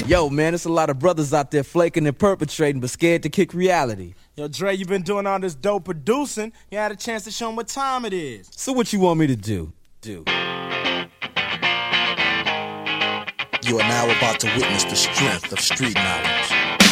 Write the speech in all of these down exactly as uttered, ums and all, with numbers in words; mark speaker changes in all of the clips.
Speaker 1: Yo, man, it's a lot of brothers out there flaking and perpetrating, but scared to kick reality.
Speaker 2: Yo, Dre, you been doing all this dope producing. You had a chance to show them what time it is.
Speaker 1: So what you want me to do? Do.
Speaker 3: You are now about to witness the strength of street knowledge.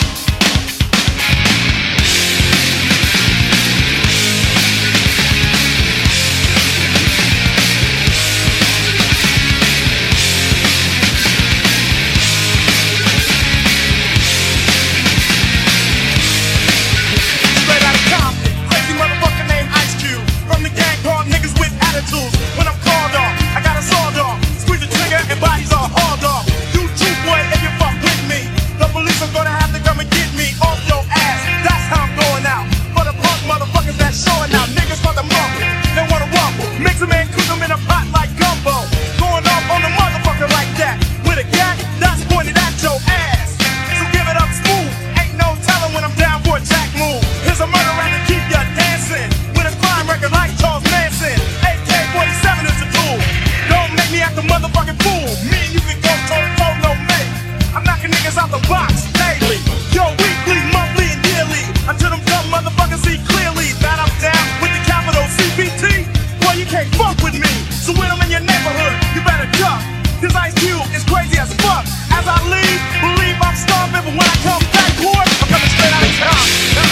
Speaker 4: When I'm called off, I got a sawed off. Squeeze the trigger and bodies all hauled off. You true boy, if you fuck with me, the police are gonna have to come and get me off your ass. That's how I'm going out. For the punk motherfuckers that's showing out. Niggas for the mumble, they wanna rumble. Mix them and cook them in a pot like gumbo. Going off on the motherfucker like that. With a gat that's pointed at your ass. So give it up smooth. Ain't no telling when I'm down for a jack move. Here's a murder round to keep ya dancing. With a crime record like Charles Manson. forty-seven is a tool. Don't make me act a motherfucking fool. Me and you can go toe-to-toe, no me. I'm knocking niggas out the box daily. Yo, weekly, monthly, and yearly. Until them dumb motherfuckers see clearly that I'm down with the capital C B T. Boy, you can't fuck with me. So when I'm in your neighborhood, you better duck. Cause Ice Cube is crazy as fuck. As I leave, believe I'm starving. But when I come back, boy, I'm coming straight out of town.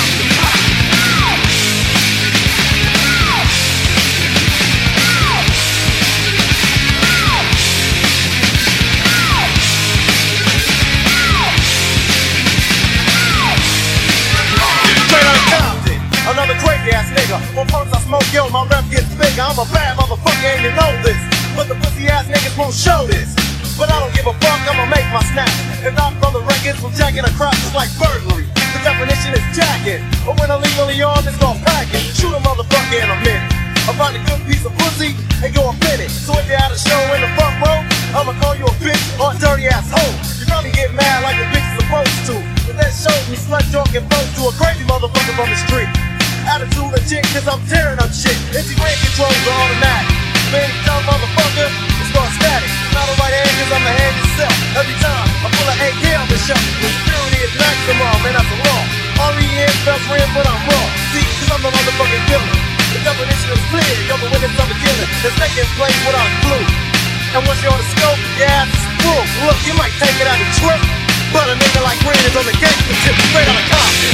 Speaker 4: Another crazy ass nigga. When first I smoke, yo, my rep gets bigger. I'm a bad motherfucker, and you know this. But the pussy ass niggas won't show this. But I don't give a fuck, I'ma make my snap. And knock from the records from jacking across is like burglary. The definition is jacking. But when illegally on, it's called packing. Shoot a motherfucker in a minute. I find a good piece of pussy and go and fit it. So if you're at a show in the front row, I'ma call you a bitch or a dirty ass hoe. You probably get mad like a bitch is supposed to. But that shows me slut drunk and close to a crazy motherfucker from the street. Attitude legit, cause I'm tearing up shit. Empty brain controls are automatic. Man, dumb motherfucker, it's not static. Not a right hand, cause I'm the hand itself. Every time I pull an A K on the shelf. The security is maximum, man, that's a law. R E N spells red, but I'm raw. See, cause I'm the motherfucking killer. The definition is clear, you're the witness of a killer. That's taking place without clue. And once you're on the scope, your ass is full. Look, you might take it out of trip, but a nigga like Ren is on the gangster tip, straight out of Compton.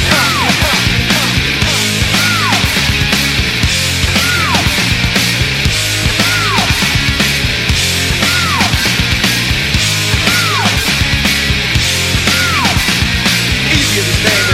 Speaker 4: His name